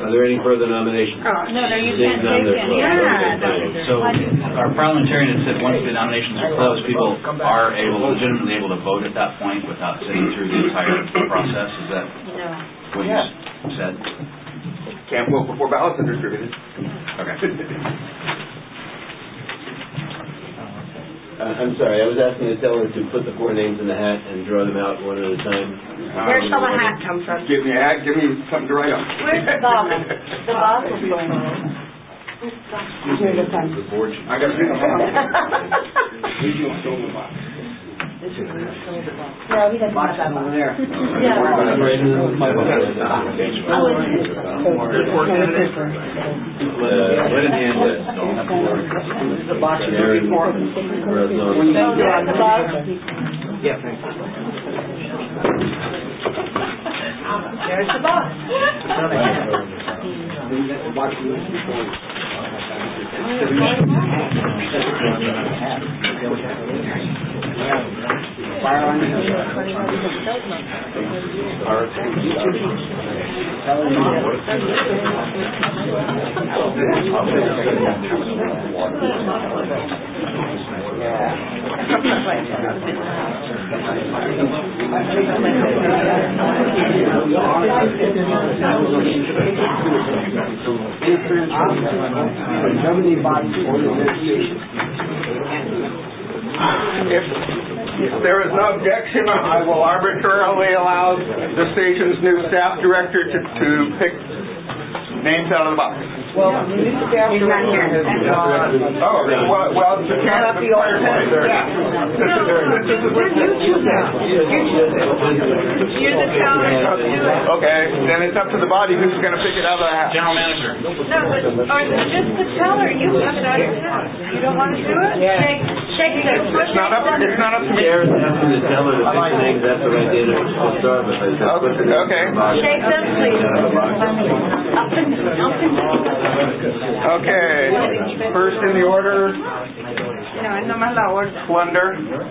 Are there any further nominations? No, you Seeing can't none, take they're any. closed. So our parliamentarian had said once the nominations are closed, people are legitimately able to vote at that point without sitting through the entire process. Is that what you said? Can't vote before ballots are distributed. Okay. I'm sorry, I was asking the teller to put the 4 names in the hat and draw them out one at a time. Where shall the hat come from? Give me a hat, give me something to write on. Where's the boss? The boss is going on. The board. I got to do the box. No, he doesn't have that box. There. Yeah. Right in hand, The box is Aaron, before. Brazon. There's the box. Yeah, thanks. There's the box. If there is no objection, I will arbitrarily allow the station's new staff director to pick names out of the box. Well, the new staff director has well, the cannot be alternate. You're the teller. Okay, then it's up to the body who's going to pick it out of the hat. General manager. No, but or just the teller. You have it out of the hat. You don't want to do it? Shake it. It's not up to me. Aaron's asking the teller to pick the names. That's what I did to start with. I said, put the Okay. Shake them, please. Up and Okay. First in the order, no más la orden. Plunder.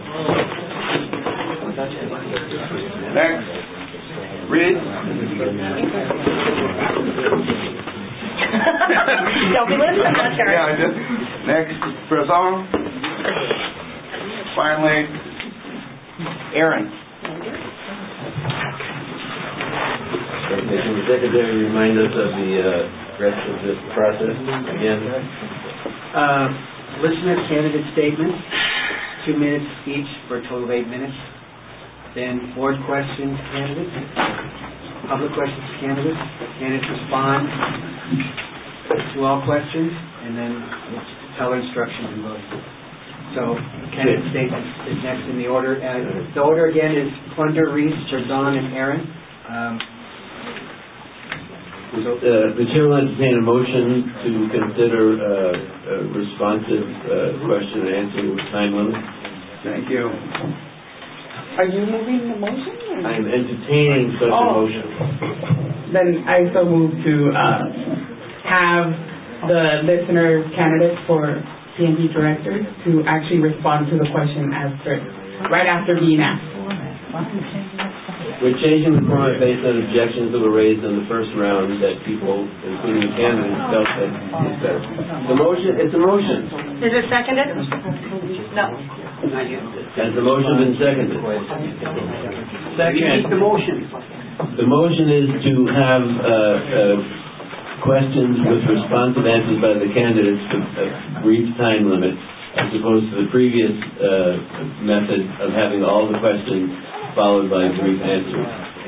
Next, Reed. Don't be listening to her. Yeah, I did. Next, Brazon. Finally, Aaron. Can the secretary remind us of the rest of this process again? listener candidate statements, 2 minutes each for a total of 8 minutes. Then board questions to candidates, public questions to candidates. Candidates respond to all questions, and then teller instructions and voting. So candidate statements is next in the order. The order again is Plunder, Reese, Brazon, and Aaron. The chair will entertain a motion to consider a responsive question and answer with time limit. Thank you. Are you moving the motion? I am entertaining such a motion. Then I so move to have the listener candidates for PNP directors to actually respond to the question asked right after being asked. We're changing the format based on objections that were raised in the first round that people, including the candidates, felt that is better. The motion, it's a motion. Is it seconded? No. Has the motion been seconded? Second. The motion. The motion is to have questions with responsive answers by the candidates with a brief time limit, as opposed to the previous method of having all the questions followed by brief answers.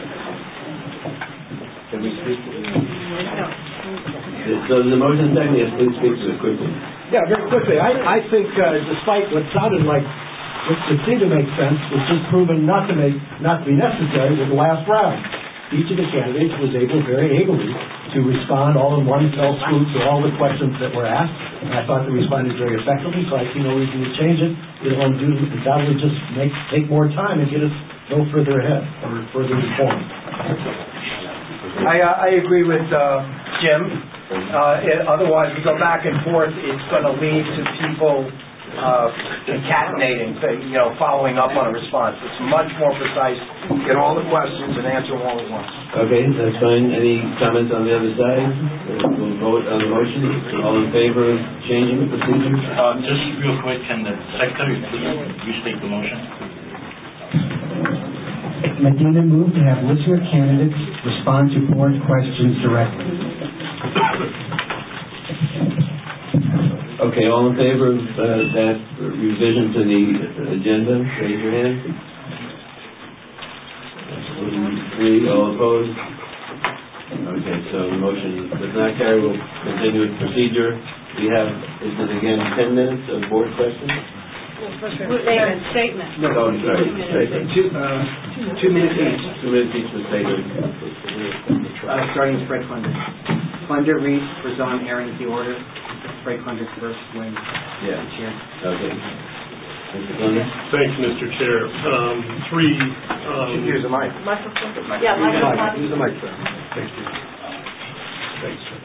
Can we speak to it? So the motion second, yes, please speak to it quickly. Yeah, very quickly. I think despite what sounded like, which seemed to make sense, was just proven not to be necessary with the last round. Each of the candidates was very ably to respond all in one fell swoop to all the questions that were asked, and I thought they responded very effectively, so I see no reason to change it. That would just take more time and get us no further ahead or further informed. I agree with Jim. Otherwise, we go back and forth. It's going to lead to people concatenating, following up on a response. It's much more precise. Get all the questions and answer them all at once. Okay, that's fine. Any comments on the other side? We'll vote on the motion. All in favor of changing the procedure? Just real quick, can the secretary please restate the motion? Medina moved to have listener candidates respond to board questions directly. Okay, all in favor of that revision to the agenda, raise your hand. 3, all opposed? Okay, so the motion does not carry. We'll continue with procedure. We have, is it again 10 minutes of board questions? Statement. No, I'm sorry. Statement. 2 minutes each. 2 minutes each for statement. Starting with Fred Funder. Funder reads for Zon Aaron's the order. Fred Funder first when the chair. Okay. Mr. Funder? Thanks, Mr. Chair. Use the mic. Yeah, microphone. Use the mic, sir. Thank you. Thanks, sir.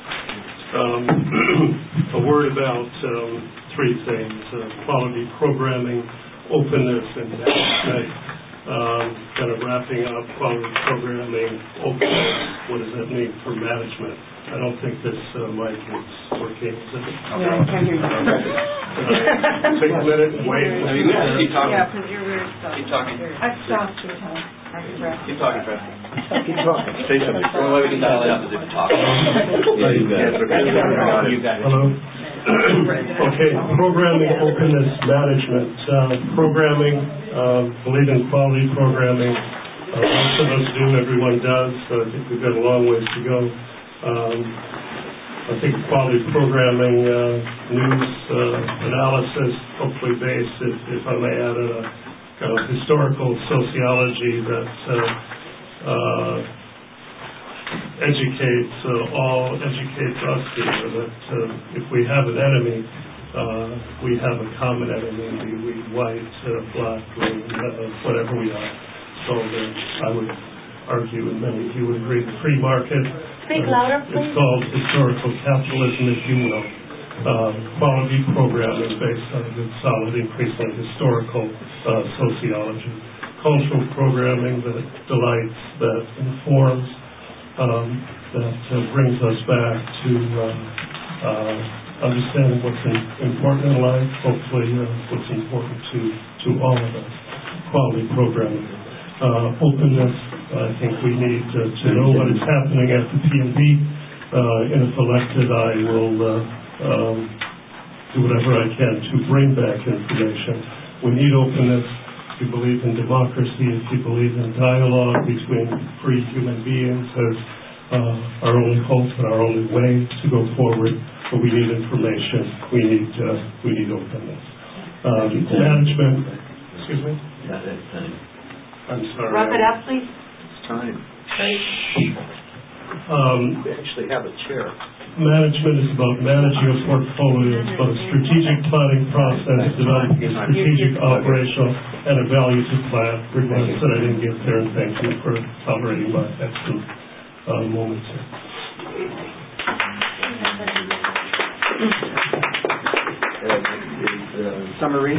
A word about 3 things: quality programming, openness, and management. Kind of wrapping up quality programming, openness. What does that mean for management? I don't think this mic is working. Is it? Yeah, I can't hear you. Take a minute and wait. Keep talking. Yeah, because you're weird stuff. Keep talking. I stopped your time. Keep talking, Fred. Keep talking. Say something. The only way we can dial it up is if you talk. Yeah, you got it. You got it. Hello? Okay, programming, openness, management. Programming, believe in quality programming. Most of us do, everyone does. I think we've got a long ways to go. I think quality programming, news analysis, hopefully based, if I may add, a kind of historical sociology that educates us here, that if we have an enemy, we have a common enemy, be we white, black, green, whatever we are. So I would argue, and many of you would agree, the free market. Speak louder, please. It's called historical capitalism, if you will. Quality programming based on good, solid, increasingly historical sociology. Cultural programming that delights, that informs, that brings us back to understanding what's important in life, hopefully what's important to all of us. Quality programming. Openness, I think we need to know what is happening at the PNB. And if elected, I will do whatever I can to bring back information. We need openness. If you believe in democracy, if you believe in dialogue between free human beings as our only hope and our only way to go forward, but we need information. We need openness. Management. Excuse me. Not that time. I'm sorry. Wrap it up, please. It's time. We actually have a chair. Management is about managing a portfolio. It's about a strategic planning process, developing a strategic, operational, and a values plan. Regardless that I didn't get there, and thank you for tolerating my excellent moments here. Summary.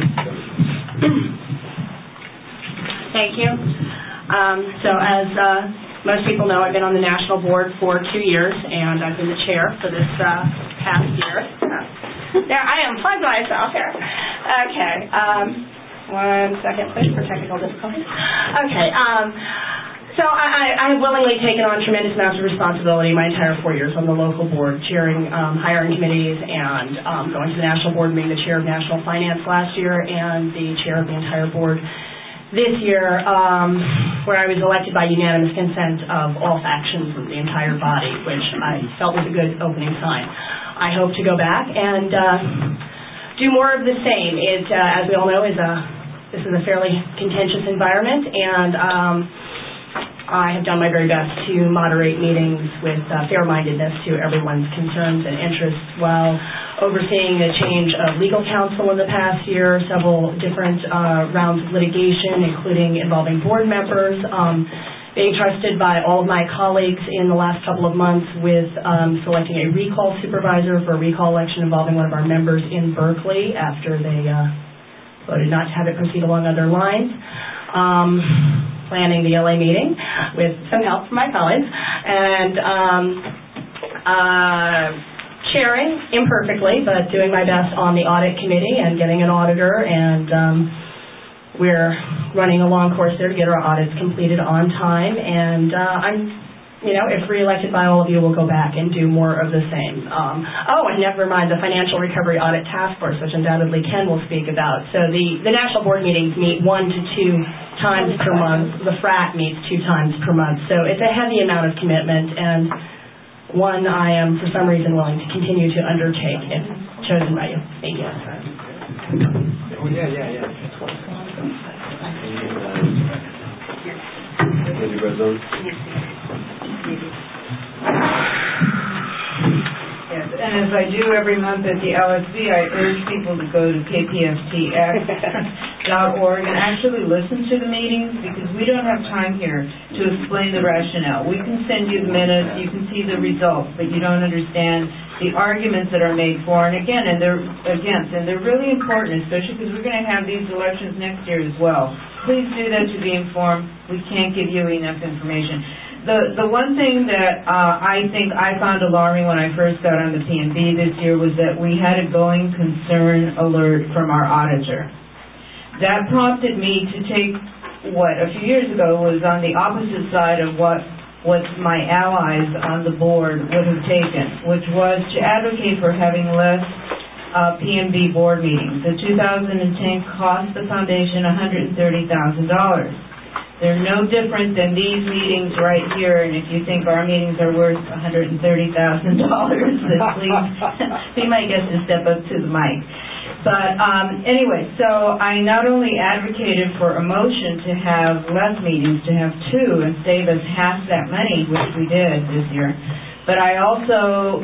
Thank you. So as most people know, I've been on the national board for 2 years, and I've been the chair for this past year. There, I am plugged myself here. Okay. 1 second, please, for technical difficulties. Okay. So I have willingly taken on tremendous amounts of responsibility my entire 4 years on the local board, chairing hiring committees and going to the national board, being the chair of national finance last year and the chair of the entire board this year, where I was elected by unanimous consent of all factions of the entire body, which I felt was a good opening sign. I hope to go back and do more of the same. It, as we all know, this is a fairly contentious environment, and I have done my very best to moderate meetings with fair-mindedness to everyone's concerns and interests while overseeing a change of legal counsel in the past year, several different rounds of litigation, including involving board members, being trusted by all of my colleagues in the last couple of months with selecting a recall supervisor for a recall election involving one of our members in Berkeley after they voted not to have it proceed along other lines. Planning the LA meeting with some help from my colleagues, and chairing imperfectly, but doing my best on the audit committee and getting an auditor, and we're running a long course there to get our audits completed on time, and if reelected by all of you, we'll go back and do more of the same. And never mind the Financial Recovery Audit Task Force, which undoubtedly Ken will speak about. So the national board meetings meet 1 to 2 times per month. The FRAT meets 2 times per month. So it's a heavy amount of commitment, and one I am, for some reason, willing to continue to undertake if chosen by you. Thank you. Oh, yeah. Yes, and as I do every month at the LSB, I urge people to go to kpftx.org and actually listen to the meetings, because we don't have time here to explain the rationale. We can send you the minutes, you can see the results, but you don't understand the arguments that are made for and again, and they're against, and they're really important, especially because we're going to have these elections next year as well. Please do that to be informed. We can't give you enough information. The one thing that I think I found alarming when I first got on the PNB this year was that we had a going concern alert from our auditor. That prompted me to take what a few years ago was on the opposite side of what my allies on the board would have taken, which was to advocate for having less PNB board meetings. The 2010 cost the foundation $130,000. They're no different than these meetings right here, and if you think our meetings are worth $130,000, then please be my guest to step up to the mic. But anyway, so I not only advocated for a motion to have less meetings, to have 2 and save us half that money, which we did this year, but I also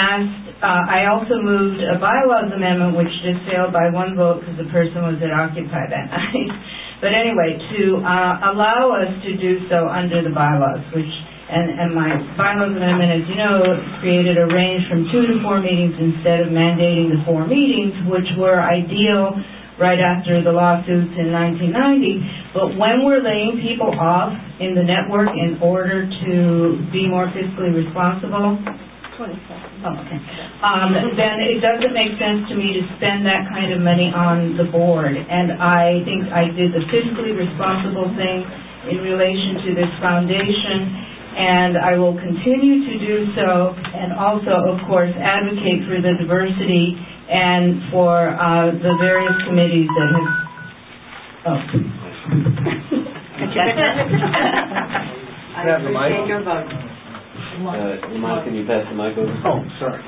moved a bylaws amendment, which just failed by 1 vote because the person was at Occupy that night. But anyway, to allow us to do so under the bylaws, and my bylaws amendment, as you know, created a range from 2 to 4 meetings instead of mandating the 4 meetings, which were ideal right after the lawsuits in 1990. But when we're laying people off in the network in order to be more fiscally responsible, then it doesn't make sense to me to spend that kind of money on the board. And I think I did the fiscally responsible thing in relation to this foundation, and I will continue to do so, and also, of course, advocate for the diversity and for the various committees that have... Have the mic? Your vote. Lamont, can you pass the mic over? Oh, sorry.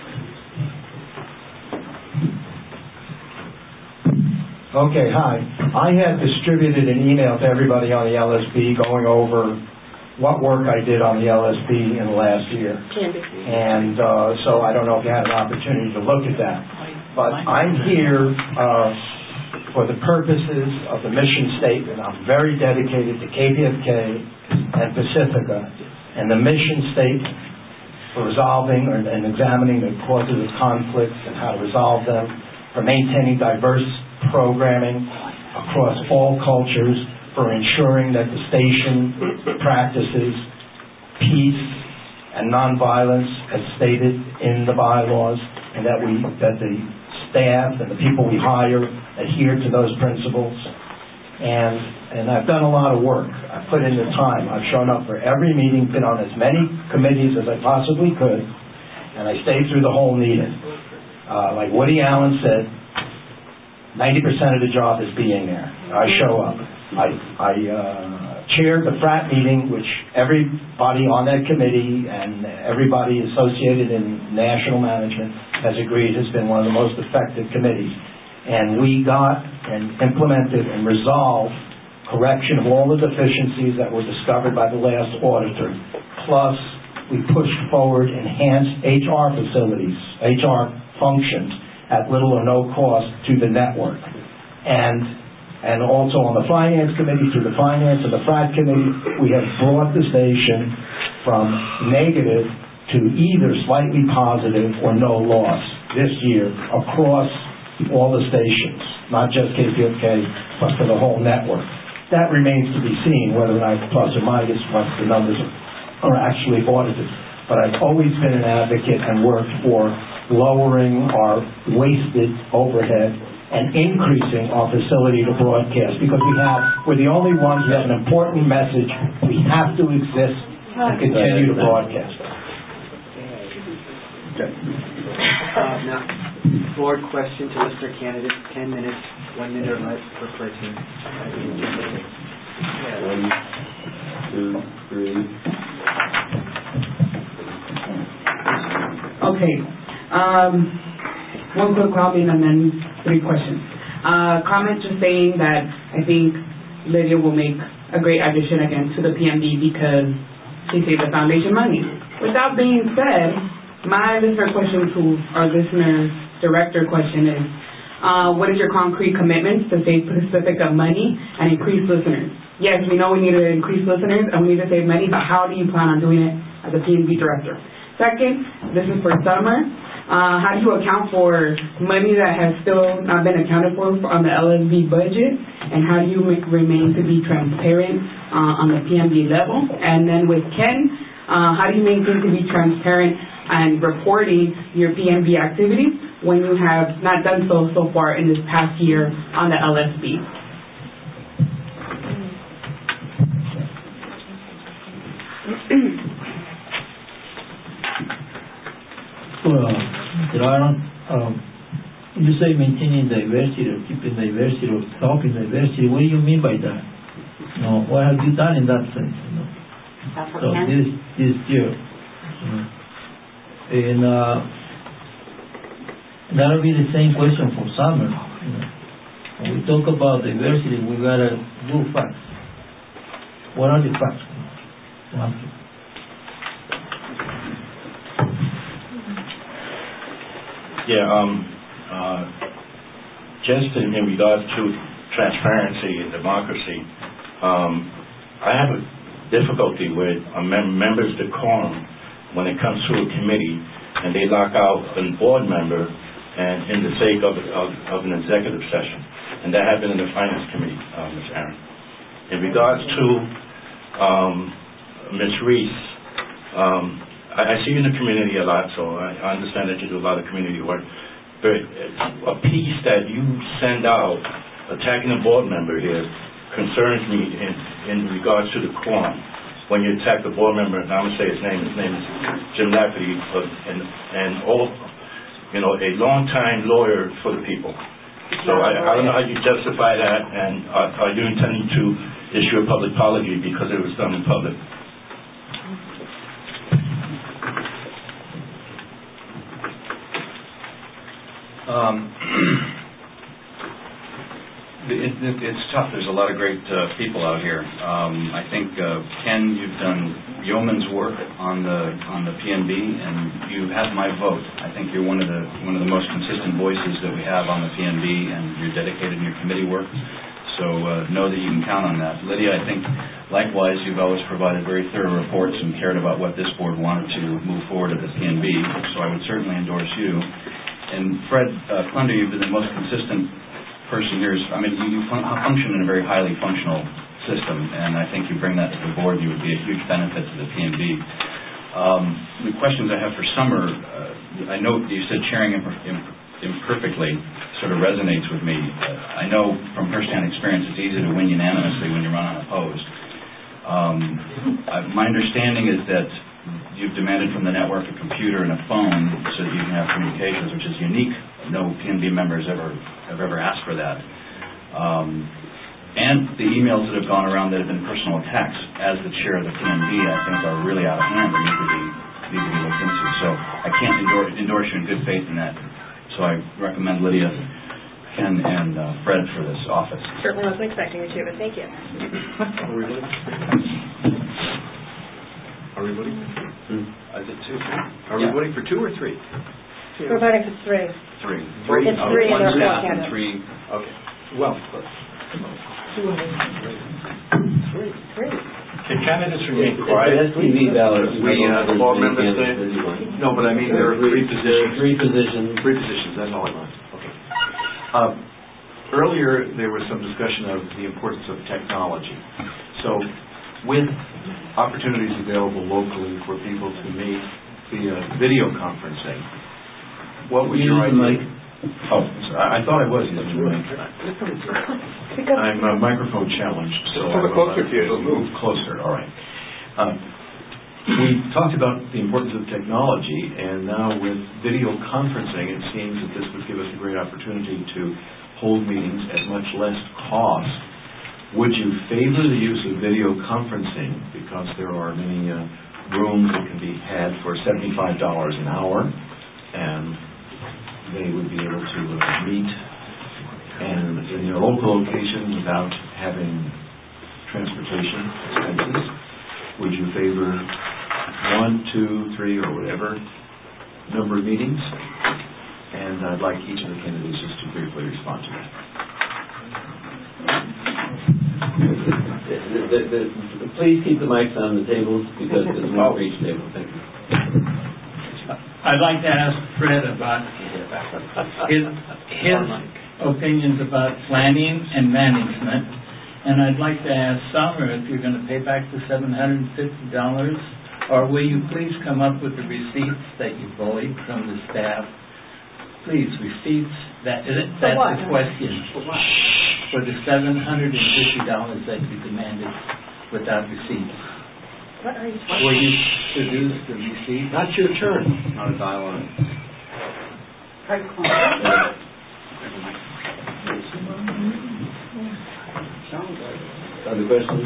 Okay, hi. I had distributed an email to everybody on the LSB going over what work I did on the LSB in the last year. And so I don't know if you had an opportunity to look at that. But I'm here for the purposes of the mission statement. I'm very dedicated to KPFK and Pacifica, and the mission statement for resolving and examining the causes of conflicts and how to resolve them, for maintaining diverse programming across all cultures, for ensuring that the station practices peace and nonviolence as stated in the bylaws, and that the staff and the people we hire adhere to those principles. And I've done a lot of work. I've put in the time. I've shown up for every meeting, been on as many committees as I possibly could, and I stayed through the whole meeting. Like Woody Allen said, 90% of the job is being there. I show up. I chaired the FRAT meeting, which everybody on that committee and everybody associated in national management has agreed has been one of the most effective committees. And we got and implemented and resolved correction of all the deficiencies that were discovered by the last auditor. Plus, we pushed forward enhanced HR facilities, HR functions at little or no cost to the network. And and also on the Finance Committee, through the Finance and the FRAT Committee, we have brought the station from negative to either slightly positive or no loss this year across all the stations, not just KPFK, but for the whole network. That remains to be seen, whether or not plus or minus once the numbers are actually audited. But I've always been an advocate and worked for lowering our wasted overhead and increasing our facility to broadcast, because we're the only ones who have an important message. We have to exist and continue to broadcast. Now, board question to listener candidates, 10 minutes, 1 minute or less per person. 1, 2, 3. Okay. One quick comment and then 3 questions. Comment just saying that I think Lydia will make a great addition again to the PMB because she saved the foundation money. With that being said, my listener question to our listener director question is, what is your concrete commitments to save Pacifica money and increase listeners? Yes, we know we need to increase listeners and we need to save money, but how do you plan on doing it as a PMB director? Second, this is for Summer. How do you account for money that has still not been accounted for on the LSB budget? And how do you remain to be transparent on the PMB level? And then with Ken, how do you maintain to be transparent and reporting your PMB activities when you have not done so far in this past year on the LSB? Well, you say maintaining diversity or keeping diversity or helping diversity. What do you mean by that? What have you done in that sense? So this year, and that'll be the same question for Summer. When we talk about diversity, we gotta do facts. What are the facts? Just in regards to transparency and democracy, I have a difficulty with members' decorum when it comes to a committee and they lock out a board member and in the sake of an executive session. And that happened in the Finance Committee, Ms. Aaron. In regards to Ms. Reese, I see you in the community a lot, so I understand that you do a lot of community work. But a piece that you send out attacking a board member here concerns me in regards to the quorum. When you attack the board member, and I'm going to say his name is Jim Lafferty, and a long-time lawyer for the people. So I don't know how you justify that, and are you intending to issue a public apology because it was done in public? It's tough. There's a lot of great people out here. I think Ken, you've done yeoman's work on the PNB, and you have my vote. I think you're one of the most consistent voices that we have on the PNB, and you're dedicated in your committee work. So know that you can count on that. Lydia, I think likewise you've always provided very thorough reports and cared about what this board wanted to move forward at the PNB. So I would certainly endorse you. And Fred Klunder, you've been the most consistent person here. I mean, you function in a very highly functional system, and I think you bring that to the board. You would be a huge benefit to the PNB. The questions I have for Summer, I know you said chairing imperfectly sort of resonates with me. I know from first-hand experience it's easy to win unanimously when you run unopposed. My understanding is that you've demanded from the network a computer and a phone so that you can have communications, which is unique. No PNB members have ever asked for that. And the emails that have gone around that have been personal attacks, as the chair of the PNB, I think are really out of hand and need to be looked into. So I can't endorse you in good faith in that. So I recommend Lydia, Ken, and Fred for this office. Certainly wasn't expecting you to, but thank you. Are we voting? Is it 2? Are we voting for 2 or 3? We're voting for 3. 3. It's 3 in our One staff and candidate. 3. Okay. Well, Can candidates remain It quiet? has TV ballots. The board members say? No, but I mean, there are three positions. Three positions. Three positions, that's all I want. Okay. Earlier, there was some discussion of the importance of technology. So, with opportunities available locally for people to meet via video conferencing, what would your idea? Oh, I thought I was using the mic. I'm microphone challenged, so Just closer to you. I'll move closer. All right. We talked about the importance of technology, and now with video conferencing, it seems that this would give us a great opportunity to hold meetings at much less cost. Would you favor the use of video conferencing, because there are many rooms that can be had for $75 an hour, and they would be able to meet and in their local location without having transportation expenses? Would you favor 1, 2, 3, or whatever number of meetings? And I'd like each of the candidates just to briefly respond to that. Please keep the mics on the tables because there's one for each table. Thank you. I'd like to ask Fred about his opinions about planning and management, and I'd like to ask Summer if you're going to pay back the $750, or will you please come up with the receipts that you bullied from the staff? Please, receipts. That's the question. For the $750 that you demanded without receipts. What are you Will you produce the receipt? That's your turn. Not a dialogue. Other questions?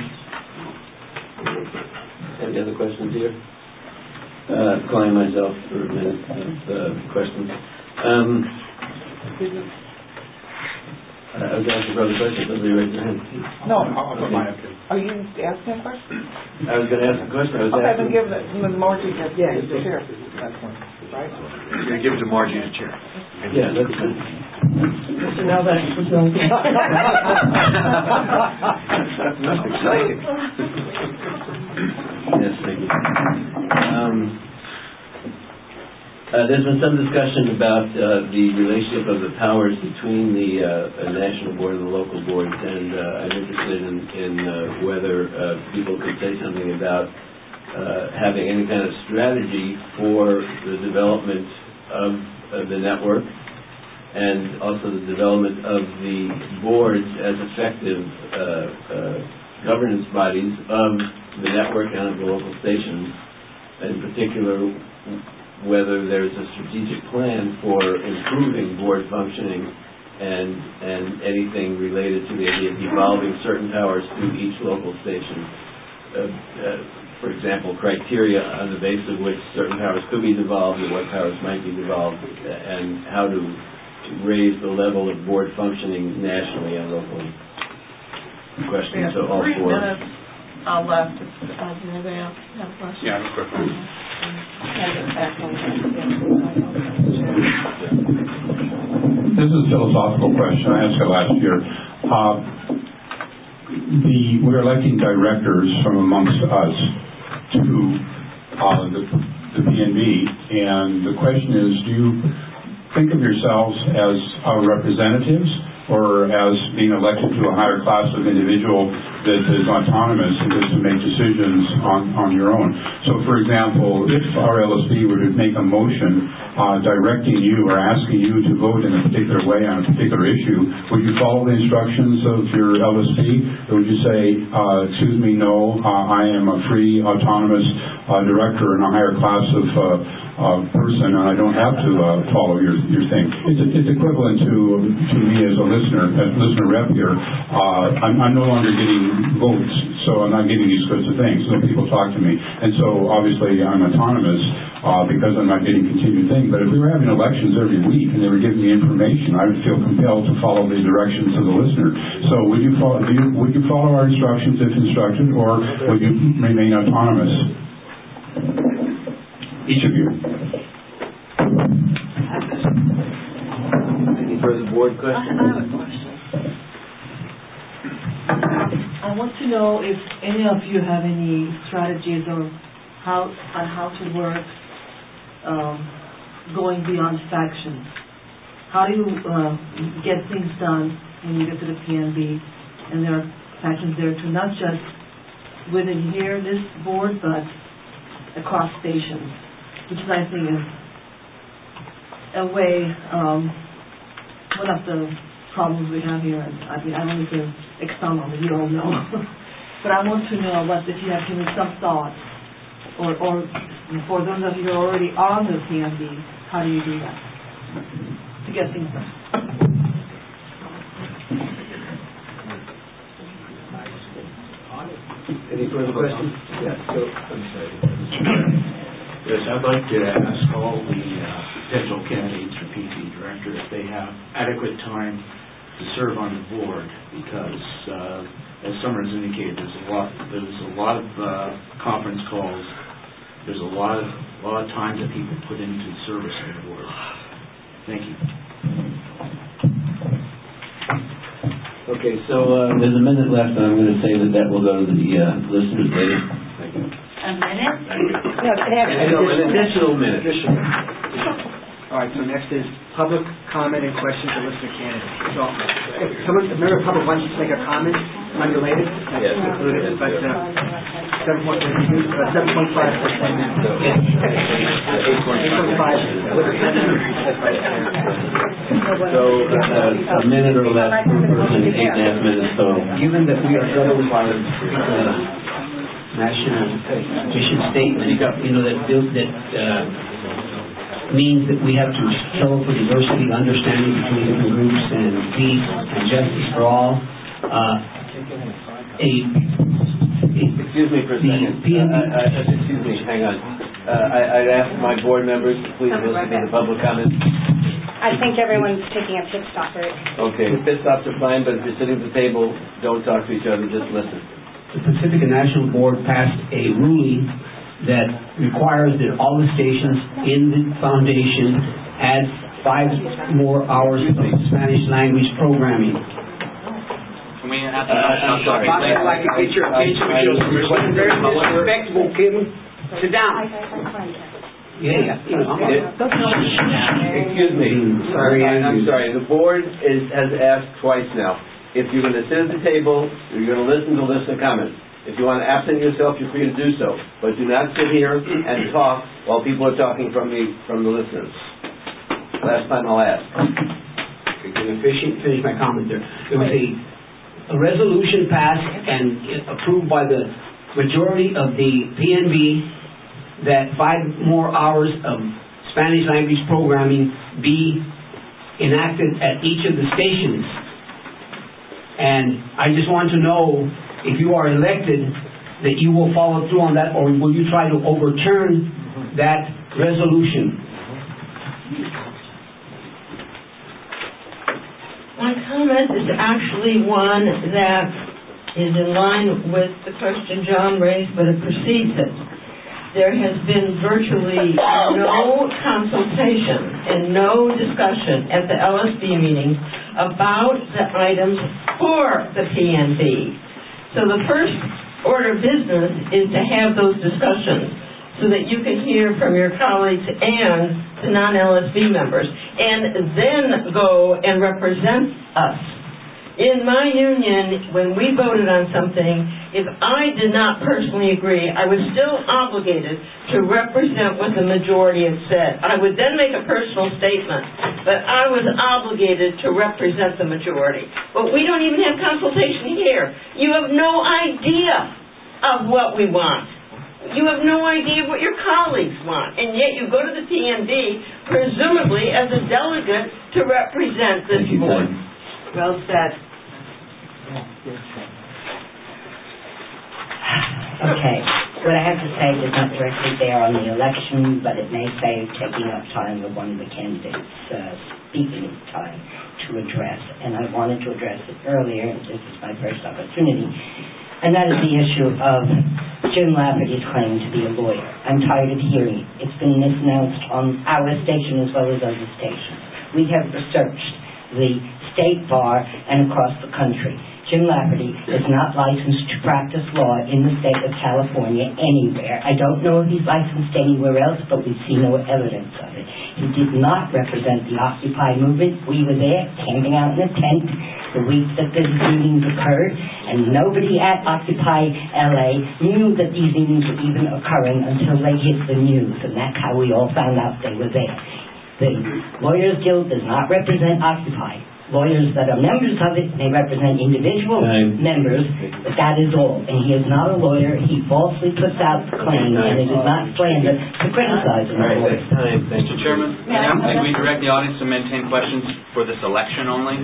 Any other questions here? Calling myself for a minute of questions. I was asking for other questions. Somebody raise their hand. No, I'll put mine up here. Are you asking a question? I was going to ask a question. I was Okay, asking. then give it, Margie, the chair. That's one, right? You're going to give it to Margie to chair. Yeah, that's good. Mr. Novak, would you like to? That's exciting. Yes, thank you. There's been some discussion about the relationship of the powers between the national board and the local boards, and I'm interested in whether people could say something about having any kind of strategy for the development of the network, and also the development of the boards as effective governance bodies of the network and of the local stations, in particular whether there's a strategic plan for improving board functioning and anything related to the idea of devolving certain powers to each local station. For example, criteria on the basis of which certain powers could be devolved and what powers might be devolved, and how to raise the level of board functioning nationally and locally. Questions to all four. 3 minutes left. Does anybody else have a question? Yeah, quick one. This is a philosophical question. I asked it last year. We're electing directors from amongst us to the PNB, and the question is, do you think of yourselves as our representatives or as being elected to a higher class of individual that is autonomous and gets to make decisions on your own? So, for example, if our LSP were to make a motion directing you or asking you to vote in a particular way on a particular issue, would you follow the instructions of your LSP? Or would you say, excuse me, no, I am a free, autonomous director in a higher class of person, and I don't have to follow your thing? It's equivalent to me as a listener rep here. I'm no longer getting votes, so I'm not getting these sorts of things. So people talk to me, and so obviously I'm autonomous because I'm not getting continued things. But if we were having elections every week and they were giving me information, I would feel compelled to follow the directions of the listener. So would you follow our instructions if instructed, or would you remain autonomous? Each of you. Any further board questions? I have a question. I want to know if any of you have any strategies or how to work going beyond factions. How do you get things done when you get to the PNB and there are factions there too, not just within here, this board, but across stations, which I think is a way, one of the problems we have here. I mean, I don't need to expound on it, you all know. But I want to know if you have given some thought, or for those of you who are already on the PNB, how do you do that to get things done? Any further questions? Yes, I'd like to ask all the potential candidates for PC director if they have adequate time to serve on the board, because as Summer has indicated, there's a lot of conference calls. There's a lot of time that people put into service on the board. Thank you. Okay, so there's a minute left, and I'm going to say that will go to the listeners later. Thank you. A minute? No, An additional minute. All right, so next is public comment and questions to listener candidates. So, if someone, a member of the public wants to make a comment, unrelated, that's included, but 7.5 for 10 minutes. 8.5. So, a minute or less per person, 8.5 minutes total. Given that we are governed by national mission statement, that means that we have to show for diversity, understanding between different groups, and peace and justice for all. Excuse me for a second. Excuse me, hang on. I'd ask my board members to please listen to the public comments. I think everyone's taking a pit stop, right? Okay, pit stops are fine, but if you're sitting at the table, don't talk to each other, just listen. The Pacifica National Board passed a ruling that requires that all the stations in the foundation add 5 more hours of Spanish language programming. I'm sorry. I'd like to get your attention. Very respectable, Kim. Sit down. Excuse me. Sorry, I'm sorry. The board has asked twice now. If you're going to sit at the table, you're going to listen to listener comments. If you want to absent yourself, you're free to do so. But do not sit here and talk while people are talking from the listeners. Last time I'll ask. Okay, can I finish my comment there? There was a resolution passed and approved by the majority of the PNB that 5 more hours of Spanish language programming be enacted at each of the stations. And I just want to know, if you are elected, that you will follow through on that, or will you try to overturn that resolution? My comment is actually one that is in line with the question John raised, but it precedes it. There has been virtually no consultation and no discussion at the LSB meetings about the items for the PNB. So the first order of business is to have those discussions so that you can hear from your colleagues and the non-LSB members, and then go and represent us. In my union, when we voted on something, if I did not personally agree, I was still obligated to represent what the majority had said. I would then make a personal statement, but I was obligated to represent the majority. But we don't even have consultation here. You have no idea of what we want. You have no idea what your colleagues want, and yet you go to the PNB, presumably as a delegate, to represent this board. Well said. Okay. What I have to say does not directly bear on the election, but it may save taking up time of one of the candidates' speaking time to address. And I wanted to address it earlier, and this is my first opportunity. And that is the issue of Jim Lafferty's claim to be a lawyer. I'm tired of hearing it. It's been mispronounced on our station as well as other stations. We have researched the state bar and across the country. Jim Lafferty, is not licensed to practice law in the state of California anywhere. I don't know if he's licensed anywhere else, but we see no evidence of it. He did not represent the Occupy movement. We were there, camping out in a tent the week that these meetings occurred, and nobody at Occupy LA knew that these meetings were even occurring until they hit the news, and that's how we all found out they were there. The Lawyers Guild does not represent Occupy. Lawyers that are members of it may represent individual members, but that is all. And he is not a lawyer. He falsely puts out the claim, and it is not slander to criticize him. Mr. Chairman, may we direct the audience to maintain questions for this election only?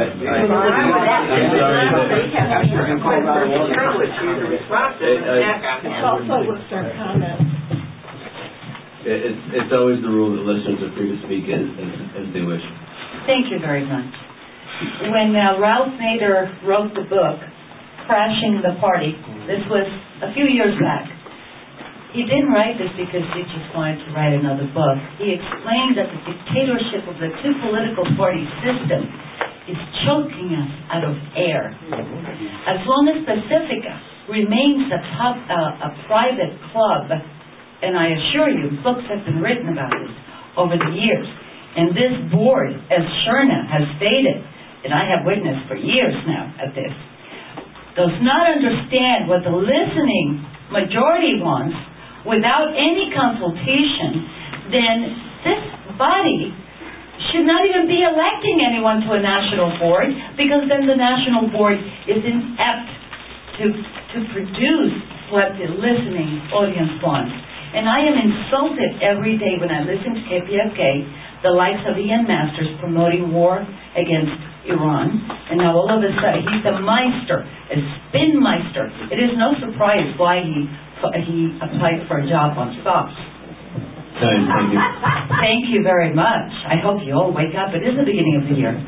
It's always the rule that listeners are free to speak as they wish. Thank you very much. When Ralph Nader wrote the book, Crashing the Party, this was a few years back. He didn't write this because he just wanted to write another book. He explained that the dictatorship of the two political party system is choking us out of air. As long as Pacifica remains a private club, and I assure you, books have been written about this over the years, and this board, as Sherna has stated, and I have witnessed for years now at this, does not understand what the listening majority wants without any consultation, then this body should not even be electing anyone to a national board, because then the national board is inept to produce what the listening audience wants. And I am insulted every day when I listen to KPFK, the likes of Ian Masters promoting war against Iran, and now all of a sudden he's a Meister, a spin Meister. It is no surprise why he applied for a job on Fox. Thank you. Thank you very much. I hope you all wake up. It is the beginning of the year.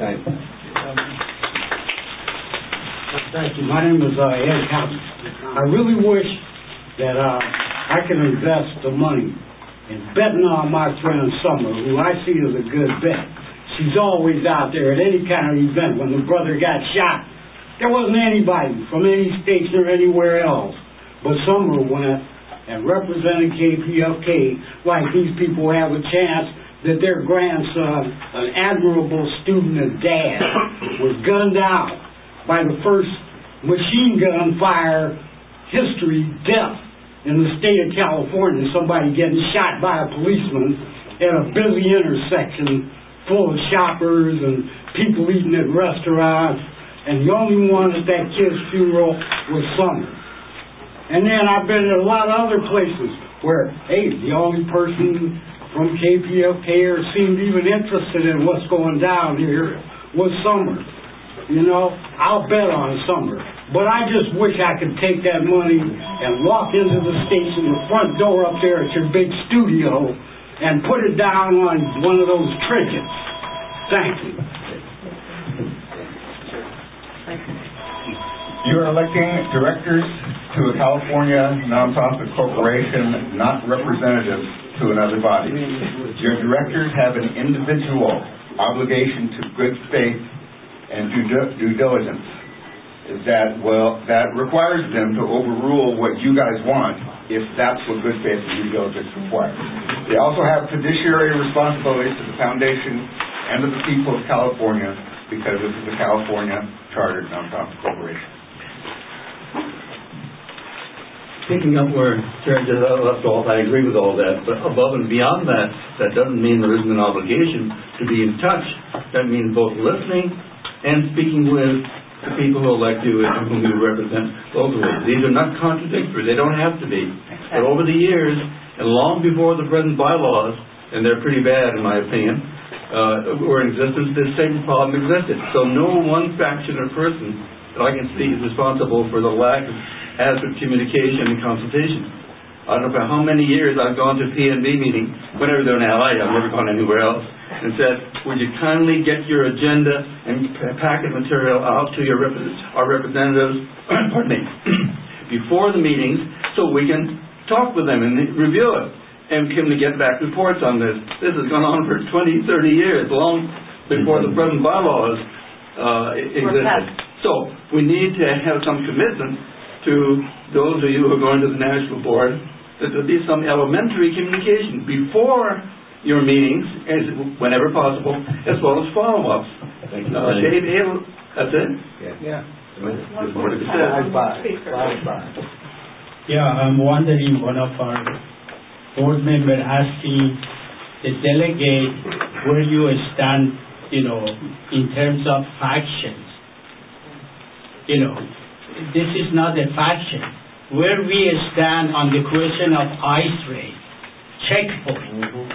Thank you. My name is Ed Houghton. I really wish that I could invest the money in betting on my friend Summer, who I see as a good bet. She's always out there at any kind of event. When the brother got shot, there wasn't anybody from any station or anywhere else, but Summer went and represented KPFK like these people have a chance that their grandson, an admirable student of dad, was gunned down by the first machine gun fire history death in the state of California. Somebody getting shot by a policeman at a busy intersection full of shoppers and people eating at restaurants, and the only one at that kid's funeral was Summer. And then I've been at a lot of other places where, hey, the only person from KPFK or seemed even interested in what's going down here was Summer. You know, I'll bet on Summer. But I just wish I could take that money and walk into the station, the front door up there at your big studio, and put it down on one of those trenches. Thank you. You are electing directors to a California nonprofit corporation, not representatives to another body. Your directors have an individual obligation to good faith and due diligence. That requires them to overrule what you guys want, if that's what good faith and due diligence requires. They also have fiduciary responsibilities to the foundation and to the people of California, because this is a California chartered nonprofit corporation. Picking up where Chair left off, I agree with all that, but above and beyond that, that doesn't mean there isn't an obligation to be in touch. That means both listening and speaking with the people who elect you and whom you represent locally. These are not contradictory. They don't have to be. But over the years, and long before the present bylaws, and they're pretty bad in my opinion, were in existence, this same problem existed. So no one faction or person that I can see is responsible for the lack of adequate communication and consultation. I don't know for how many years I've gone to PNB meetings, whenever they're in LA, I've never gone anywhere else, and said, would you kindly get your agenda and packet material out to our representatives pardon me, before the meetings, so we can talk with them and review it and give them to get back reports on this. This has gone on for 20, 30 years, long before the present bylaws existed. So we need to have some commitment to those of you who are going to the national board that there'll be some elementary communication before your meetings, whenever possible, as well as follow-ups. That's it? Yeah. Yeah, I'm wondering, one of our board member asking the delegate where you stand, in terms of factions. This is not a faction. Where we stand on the question of ICE rate, checkpoint.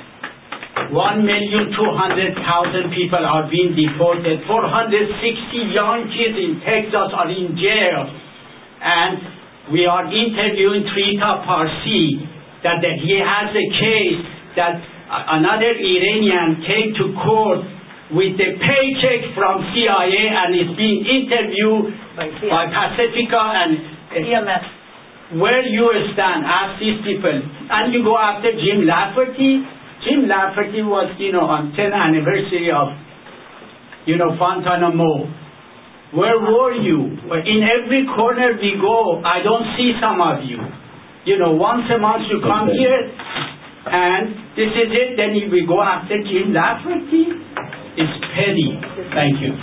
1,200,000 people are being deported. 460 young kids in Texas are in jail. And we are interviewing Trita Parsi that he has a case that another Iranian came to court with a paycheck from CIA and is being interviewed by Pacifica and EMS. Where you stand, ask these people. And you go after Jim Lafferty. Jim Lafferty was, on 10th anniversary of, Guantanamo. Where were you? In every corner we go, I don't see some of you. Once a month you come here, and this is it, then we go after Jim Lafferty. It's petty. Thank you.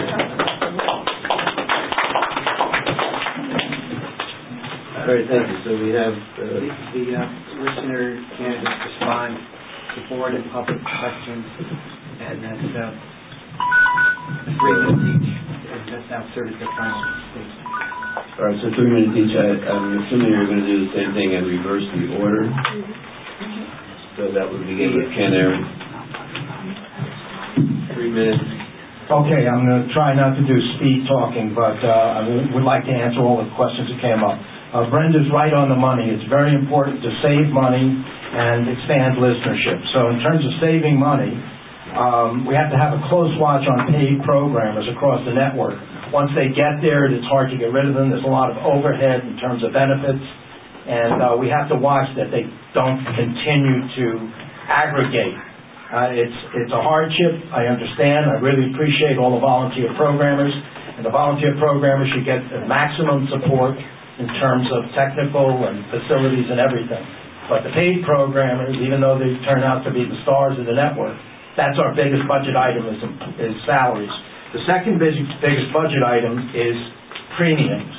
All right, thank you. So we have the listener candidates respond to board and public questions, and that's 3 minutes each. And that's now served as the final statement. All right, so 3 minutes each. I'm assuming you're going to do the same thing and reverse the order. So that would begin with Ken Aaron. 3 minutes. Okay, I'm going to try not to do speed talking, but I would like to answer all the questions that came up. Brenda's right on the money. It's very important to save money and expand listenership. So in terms of saving money, we have to have a close watch on paid programmers across the network. Once they get there, it's hard to get rid of them. There's a lot of overhead in terms of benefits, and we have to watch that they don't continue to aggregate. It's a hardship. I understand. I really appreciate all the volunteer programmers, and the volunteer programmers should get the maximum support in terms of technical and facilities and everything. But the paid programmers, even though they turn out to be the stars of the network, that's our biggest budget item is salaries. The second biggest budget item is premiums,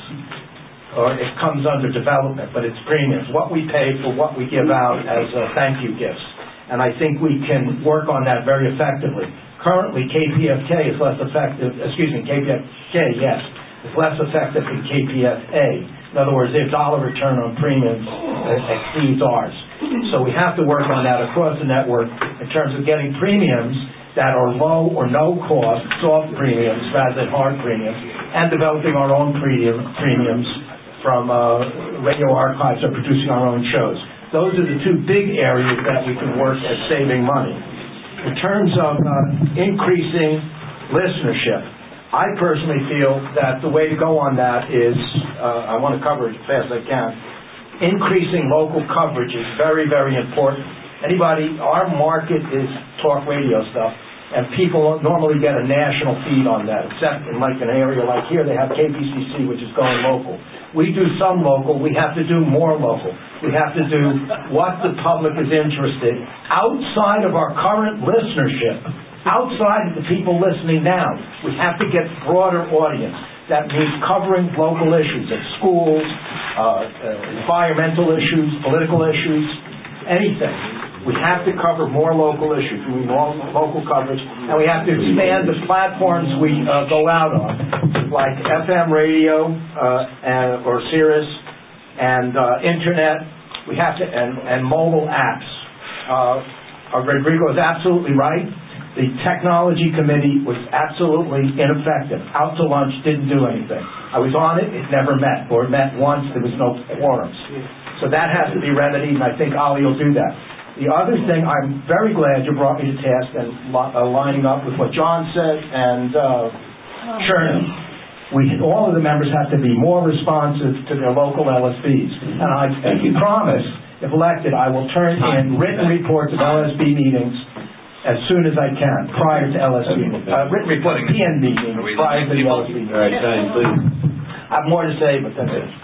or it comes under development, but it's premiums. What we pay for what we give out as thank you gifts. And I think we can work on that very effectively. Currently, KPFK is less effective, KPFK, yes, is less effective than KPFA. In other words, their dollar return on premiums exceeds ours. So we have to work on that across the network in terms of getting premiums that are low or no cost, soft premiums rather than hard premiums, and developing our own premiums from radio archives or producing our own shows. Those are the two big areas that we can work at saving money. In terms of increasing listenership, I personally feel that the way to go on that is, I want to cover it as fast as I can, increasing local coverage is very, very important. Our market is talk radio stuff, and people normally get a national feed on that, except in like an area like here, they have KPCC, which is going local. We do some local, we have to do more local. We have to do what the public is interested outside of our current listenership. Outside of the people listening now, we have to get broader audience. That means covering local issues at schools, environmental issues, political issues, anything. We have to cover more local issues, more local coverage, and we have to expand the platforms we go out on, like FM radio or Sirius and internet. We have to and mobile apps. Rodrigo is absolutely right. The technology committee was absolutely ineffective. Out to lunch, didn't do anything. I was on it, it never met, or it met once, there was no quorums. So that has to be remedied, and I think Ali will do that. The other thing, I'm very glad you brought me to task and lining up with what John said and Cherny. All of the members have to be more responsive to their local LSBs. And I promise, if elected, I will turn in written reports of LSB meetings as soon as I can, prior to LSB. Written report, PNB meeting, prior to the LSB. All right, Tony, please. I have more to say, but that's it.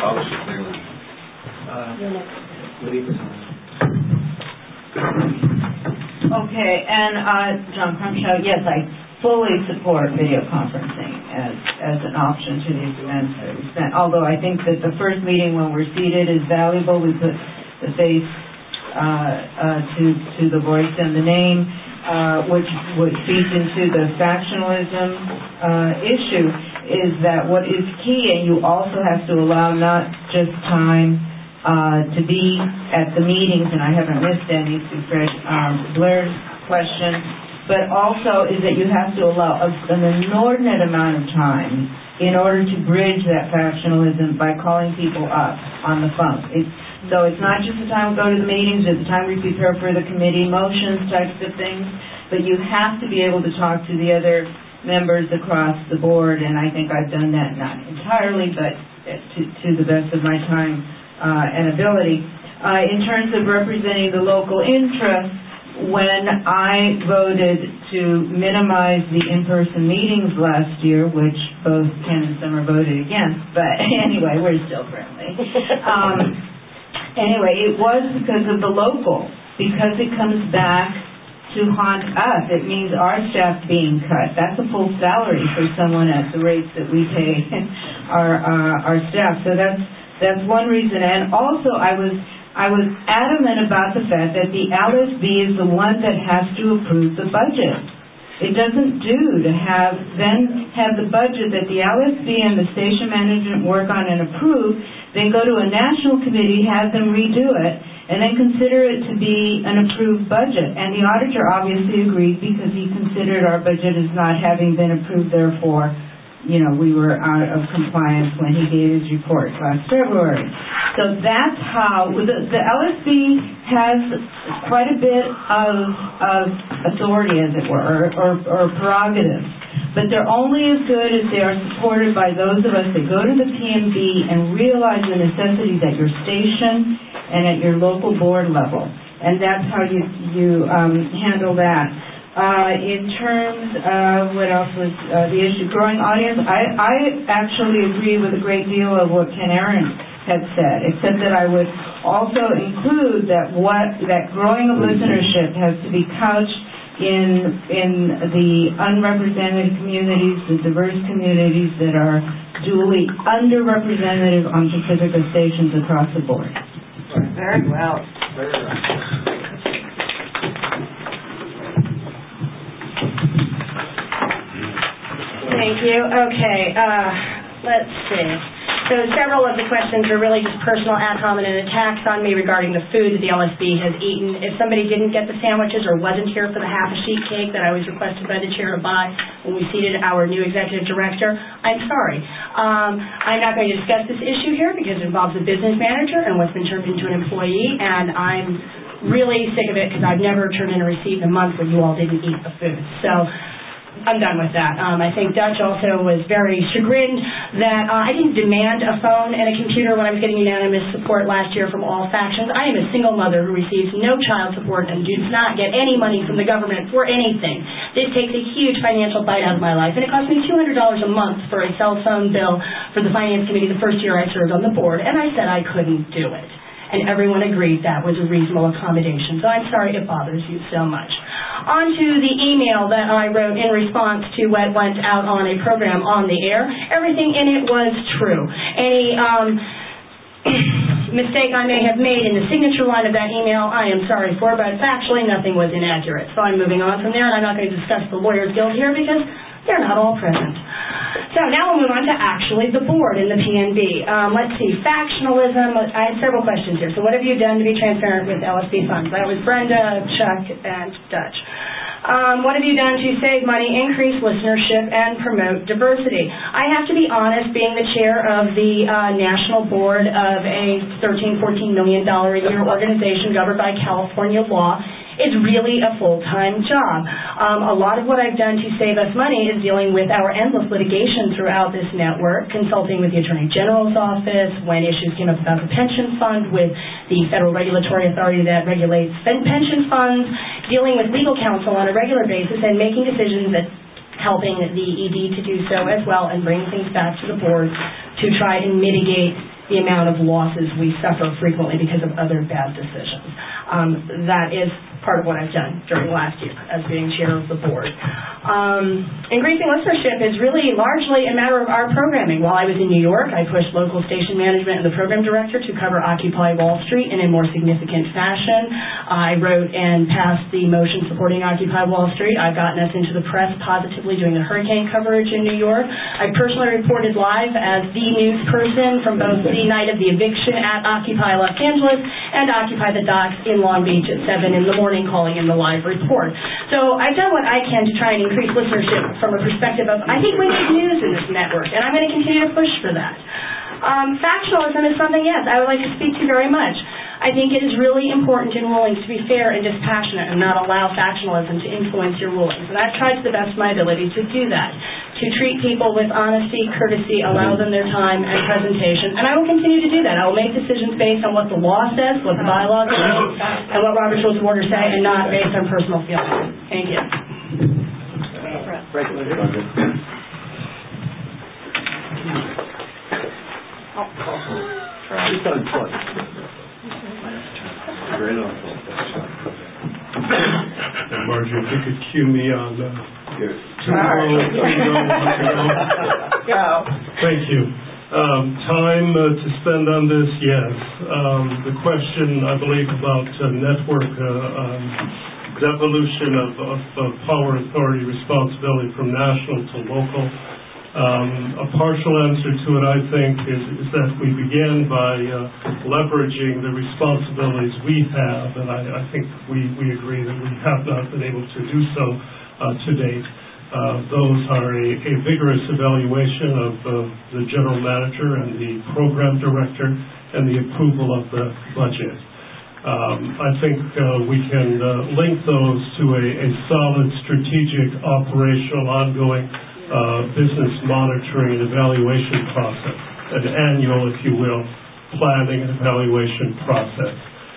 Okay, and John Crumshaw, yes, I fully support video conferencing as an option to the expense that we spent. Although I think that the first meeting when we're seated is valuable. We put the face to the voice and the name, which feeds into the factionalism issue, is that what is key, and you also have to allow not just time to be at the meetings, and I haven't missed any to Fred Blair's question, but also is that you have to allow an inordinate amount of time in order to bridge that factionalism by calling people up on the phone. So it's not just the time we go to the meetings or the time we prepare for the committee motions types of things, but you have to be able to talk to the other members across the board, and I think I've done that, not entirely, but to the best of my time and ability. In terms of representing the local interests, when I voted to minimize the in-person meetings last year, which both Ken and Summer voted against, but anyway, we're still friendly. Anyway, it was because of the local, because it comes back to haunt us. It means our staff being cut. That's a full salary for someone at the rates that we pay our staff. So that's one reason. And also, I was adamant about the fact that the LSB is the one that has to approve the budget. It doesn't do to have the budget that the LSB and the station management work on and approve, then go to a national committee, have them redo it, and then consider it to be an approved budget. And the auditor obviously agreed because he considered our budget as not having been approved, therefore, we were out of compliance when he gave his report last February. So that's how the LSB has quite a bit of authority, as it were, or prerogatives. But they're only as good as they are supported by those of us that go to the PNB and realize the necessities at your station and at your local board level. And that's how you handle that. In terms of what else was the issue, growing audience, I actually agree with a great deal of what Ken Aaron had said, except that I would also include that growing of listenership has to be couched in the unrepresented communities, the diverse communities that are duly underrepresented on Pacifica stations across the board. Very well. Very well. Thank you. Okay, let's see. So several of the questions are really just personal ad hominem attacks on me regarding the food that the LSB has eaten. If somebody didn't get the sandwiches or wasn't here for the half-a-sheet cake that I was requested by the chair to buy when we seated our new executive director, I'm sorry. I'm not going to discuss this issue here because it involves a business manager and what's been turned into an employee, and I'm really sick of it because I've never turned in a receipt in a month when you all didn't eat the food. So I'm done with that. I think Dutch also was very chagrined that I didn't demand a phone and a computer when I was getting unanimous support last year from all factions. I am a single mother who receives no child support and does not get any money from the government for anything. This takes a huge financial bite out of my life, and it cost me $200 a month for a cell phone bill for the Finance Committee the first year I served on the board, and I said I couldn't do it. And everyone agreed that was a reasonable accommodation. So I'm sorry it bothers you so much. On to the email that I wrote in response to what went out on a program on the air. Everything in it was true. Any mistake I may have made in the signature line of that email, I am sorry for, but factually nothing was inaccurate. So I'm moving on from there, and I'm not going to discuss the Lawyers Guild here because they're not all present. So now we'll move on to actually the board in the PNB. Let's see, factionalism. I had several questions here. So what have you done to be transparent with LSB funds? That was Brenda, Chuck, and Dutch. What have you done to save money, increase listenership, and promote diversity? I have to be honest, being the chair of the national board of a $13, $14 million a year organization governed by California law, it's really a full-time job. A lot of what I've done to save us money is dealing with our endless litigation throughout this network, consulting with the Attorney General's office, when issues came up about the pension fund, with the federal regulatory authority that regulates pension funds, dealing with legal counsel on a regular basis, and making decisions that helping the ED to do so as well, and bring things back to the board to try and mitigate the amount of losses we suffer frequently because of other bad decisions. That is part of what I've done during last year as being chair of the board. Increasing listenership is really largely a matter of our programming. While I was in New York, I pushed local station management and the program director to cover Occupy Wall Street in a more significant fashion. I wrote and passed the motion supporting Occupy Wall Street. I've gotten us into the press positively doing the hurricane coverage in New York. I personally reported live as the news person from both the night of the eviction at Occupy Los Angeles and Occupy the Docks in Long Beach at 7 in the morning, calling in the live report. So I've done what I can to try and increase listenership from a perspective of, I think we need news in this network, and I'm going to continue to push for that. Factionalism is something, yes, I would like to speak to very much. I think it is really important in rulings to be fair and dispassionate and not allow factionalism to influence your rulings. And I've tried to the best of my ability to do that, to treat people with honesty, courtesy, allow them their time and presentation. And I will continue to do that. I will make decisions based on what the law says, what the bylaws say, and what Robert's Rules of Order say, and not based on personal feelings. Thank you. Marjorie, if you could cue me on Thank you. Time to spend on this, yes. The question, I believe, about network devolution of power, authority, responsibility from national to local. A partial answer to it, I think, is that we begin by leveraging the responsibilities we have, and I think we agree that we have not been able to do so to date. Those are a vigorous evaluation of the general manager and the program director and the approval of the budget. I think we can link those to a solid strategic, operational, ongoing business monitoring and evaluation process, an annual, if you will, planning and evaluation process.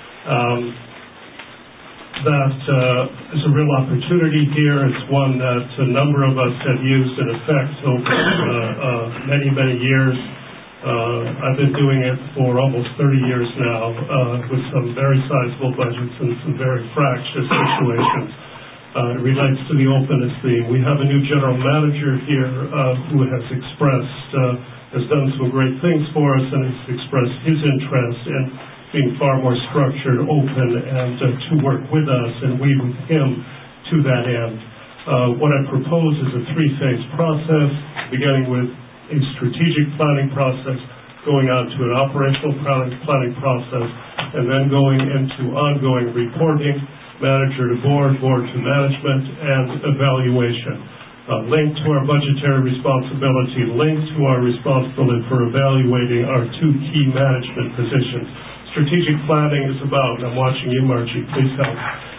That is a real opportunity here. It's one that a number of us have used in effect over many, many years. I've been doing it for almost 30 years now with some very sizable budgets and some very fractious situations. It relates to the openness theme. We have a new general manager here who has done some great things for us and has expressed his interest in being far more structured, open, and to work with us and we with him to that end. What I propose is a three-phase process, beginning with a strategic planning process, going on to an operational planning process, and then going into ongoing reporting, manager to board, board to management, and evaluation. Linked to our budgetary responsibility, linked to our responsibility for evaluating our two key management positions. Strategic planning is about, I'm watching you, Margie, please help.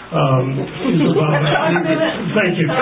Thank you.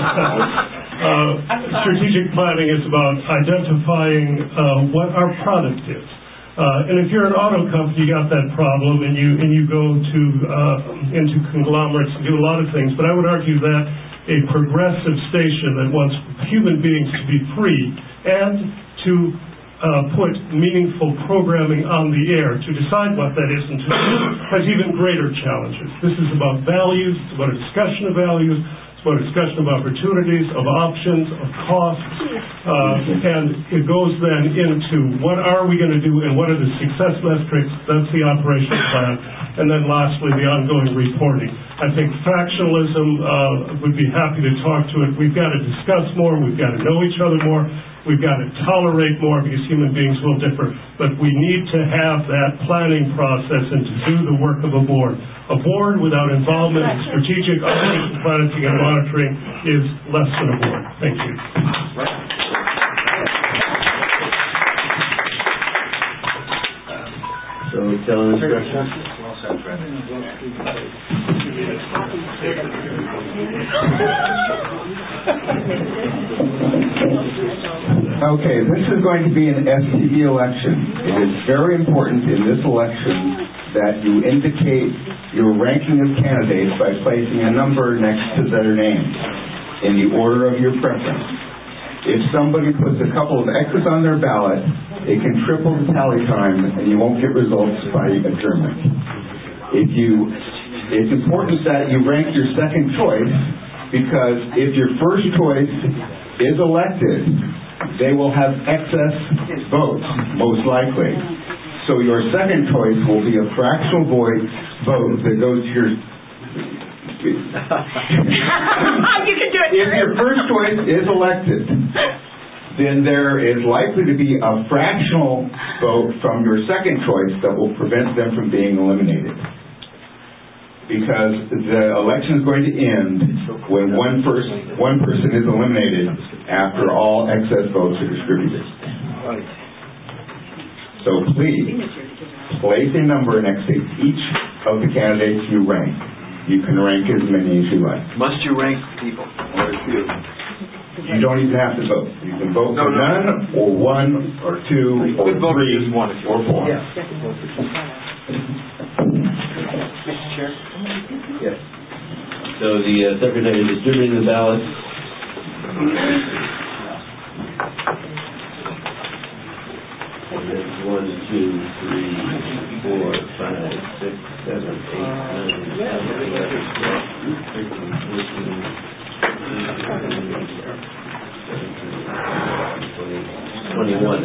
Strategic planning is about identifying what our product is. And if you're an auto company, you got that problem, and you go into conglomerates and do a lot of things. But I would argue that a progressive station that wants human beings to be free and to put meaningful programming on the air, to decide what that is and to do, has even greater challenges. This is about values. It's about a discussion of values. It's about a discussion of opportunities, of options, of costs, and it goes then into what are we going to do and what are the success metrics. That's the operational plan. And then lastly, the ongoing reporting. I think factionalism would be happy to talk to it. We've got to discuss more. We've got to know each other more. We've got to tolerate more because human beings will differ. But we need to have that planning process and to do the work of a board. A board without involvement in strategic operations planning and monitoring is less than a board. Thank you. So, tell instructions. Okay, this is going to be an STD election. It is very important in this election that you indicate your ranking of candidates by placing a number next to their names in the order of your preference. If somebody puts a couple of X's on their ballot, it can triple the tally time and you won't get results by adjournment. It's important that you rank your second choice, because if your first choice is elected, they will have excess votes, most likely. So your second choice will be a fractional vote that goes to your... You can do it. If your first choice is elected, then there is likely to be a fractional vote from your second choice that will prevent them from being eliminated. Because the election is going to end when one person is eliminated after all excess votes are distributed. So please, place a number next to each of the candidates you rank. You can rank as many as you like. Must you rank people, or a few? You don't even have to vote. You can vote for none, or one, or two, or three, or four. Yes. Mr. Chair? Yes. So the Secretary is distributing the ballots. And there's 1, 2, 3, 4, 5, 6, 7, 8, 9, 10, 11, 12, 13, 14, 21.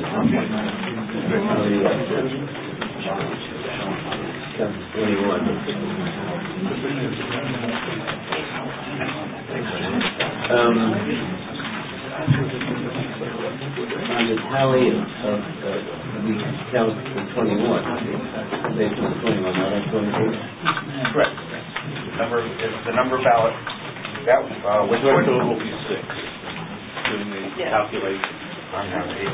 On the tally of we count the 21, based on the 21, not on 22. Correct. The number ballot, that which one will be 6? Doing the calculation. I'm not 8.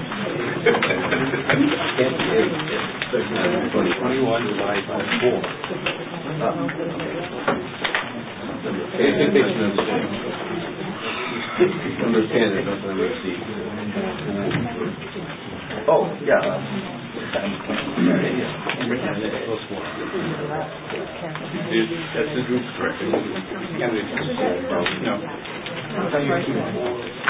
21 divided by 4. Number 10 is not number C. Oh, yeah. That's the group correct. No.